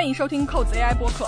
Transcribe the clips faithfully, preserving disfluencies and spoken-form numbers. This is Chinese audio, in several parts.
欢迎收听扣子 A I 播客。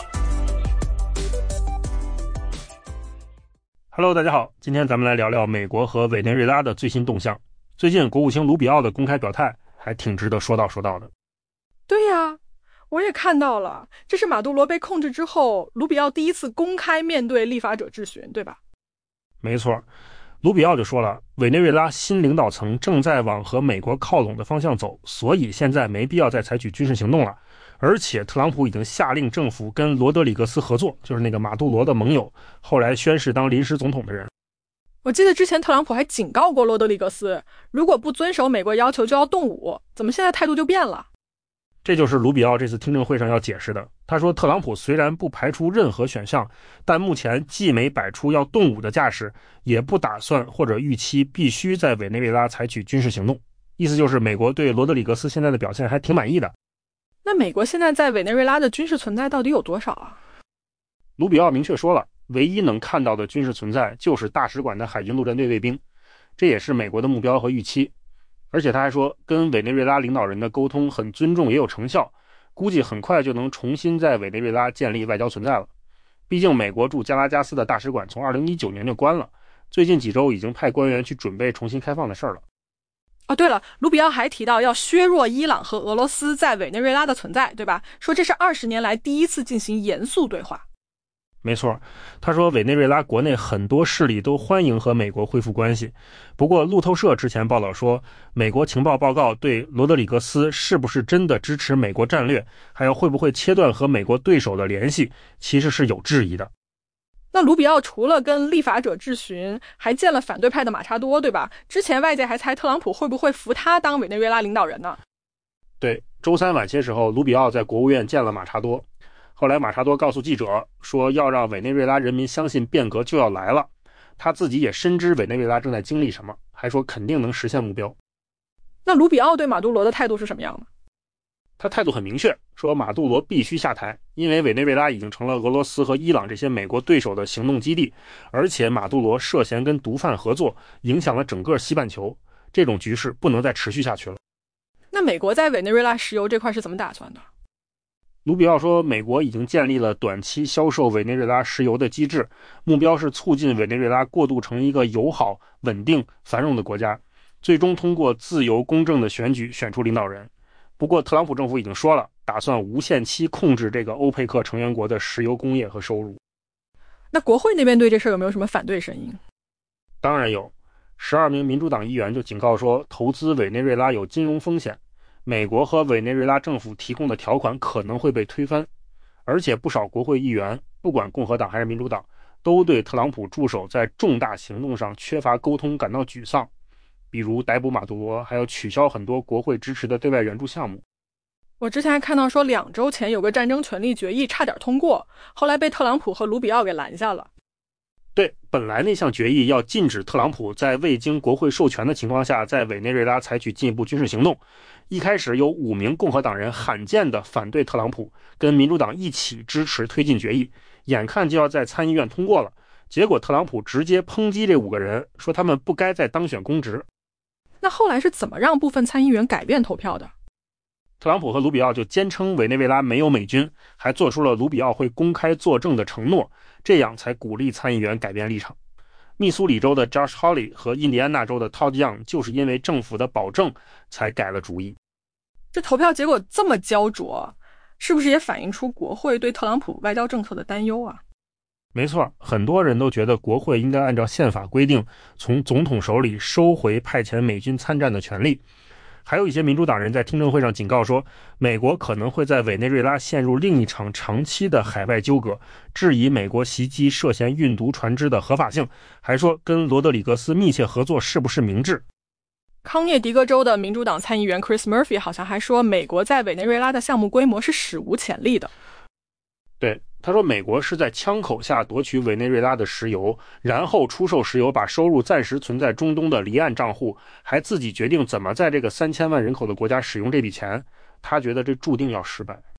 Hello， 大家好，今天咱们来聊聊美国和委内瑞拉的最新动向。最近国务卿卢比奥的公开表态还挺值得说道说道的。 对呀，我也看到了，这是马杜罗被控制之后，卢比奥第一次公开面对立法者质询，对吧？ 没错，卢比奥就说了，委内瑞拉新领导层正在往和美国靠拢的方向走，所以现在没必要再采取军事行动了。而且特朗普已经下令政府跟罗德里格斯合作，就是那个马杜罗的盟友，后来宣誓当临时总统的人。 我记得之前特朗普还警告过罗德里格斯，如果不遵守美国要求就要动武，怎么现在态度就变了？ 这就是卢比奥这次听证会上要解释的。他说特朗普虽然不排除任何选项，但目前既没摆出要动武的架势，也不打算或者预期必须在委内瑞拉采取军事行动。意思就是美国对罗德里格斯现在的表现还挺满意的。 那美国现在在委内瑞拉的军事存在到底有多少啊？ 卢比奥明确说了，唯一能看到的军事存在就是大使馆的海军陆战队卫兵，这也是美国的目标和预期。而且他还说，跟委内瑞拉领导人的沟通很尊重也有成效，估计很快就能重新在委内瑞拉建立外交存在了。毕竟美国驻加拉加斯的大使馆从二零一九年就关了，最近几周已经派官员去准备重新开放的事儿了。 哦，对了，卢比奥还提到要削弱伊朗和俄罗斯在委内瑞拉的存在，对吧？说这是二十年来第一次进行严肃对话。 没错，他说委内瑞拉国内很多势力都欢迎和美国恢复关系。不过路透社之前报道说，美国情报报告对罗德里格斯是不是真的支持美国战略，还有会不会切断和美国对手的联系，其实是有质疑的。 那卢比奥除了跟立法者质询，还见了反对派的马查多，对吧？之前外界还猜特朗普会不会扶他当委内瑞拉领导人呢？ 对，周三晚些时候，卢比奥在国务院见了马查多。后来马查多告诉记者说，要让委内瑞拉人民相信变革就要来了。他自己也深知委内瑞拉正在经历什么，还说肯定能实现目标。 那卢比奥对马杜罗的态度是什么样的？ 他态度很明确，说马杜罗必须下台，因为委内瑞拉已经成了俄罗斯和伊朗这些美国对手的行动基地，而且马杜罗涉嫌跟毒贩合作，影响了整个西半球，这种局势不能再持续下去了。 那美国在委内瑞拉石油这块是怎么打算的？ 卢比奥说，美国已经建立了短期销售委内瑞拉石油的机制，目标是促进委内瑞拉过渡成一个友好、稳定、繁荣的国家，最终通过自由公正的选举选出领导人。不过特朗普政府已经说了，打算无限期控制这个欧佩克成员国的石油工业和收入。 那国会那边对这事有没有什么反对声音？ 当然有，十二名民主党议员就警告说，投资委内瑞拉有金融风险，美国和委内瑞拉政府提供的条款可能会被推翻。而且不少国会议员，不管共和党还是民主党，都对特朗普助手在重大行动上缺乏沟通感到沮丧，比如逮捕马杜罗，还有取消很多国会支持的对外援助项目。 我之前还看到说，两周前有个战争权利决议差点通过，后来被特朗普和卢比奥给拦下了。 对，本来那项决议要禁止特朗普在未经国会授权的情况下在委内瑞拉采取进一步军事行动。一开始有五名共和党人罕见的反对特朗普，跟民主党一起支持推进决议，眼看就要在参议院通过了，结果特朗普直接抨击这五个人，说他们不该再当选公职。 那后来是怎么让部分参议员改变投票的？ 特朗普和卢比奥就坚称委内瑞拉没有美军，还做出了卢比奥会公开作证的承诺，这样才鼓励参议员改变立场。密苏里州的 Josh Hawley 和印第安纳州的 Todd Young 就是因为政府的保证才改了主意。 这投票结果这么焦灼，是不是也反映出国会对特朗普外交政策的担忧啊？ 没错，很多人都觉得国会应该按照宪法规定，从总统手里收回派遣美军参战的权利。还有一些民主党人在听证会上警告说，美国可能会在委内瑞拉陷入另一场长期的海外纠葛，质疑美国袭击涉嫌运毒船只的合法性，还说跟罗德里格斯密切合作是不是明智。 康涅狄格州的民主党参议员 Chris Murphy 好像还说，美国在委内瑞拉的项目规模是史无前例的。 对，他说美国是在枪口下夺取委内瑞拉的石油，然后出售石油，把收入暂时存在中东的离岸账户，还自己决定怎么在这个三千万人口的国家使用这笔钱。他觉得这注定要失败。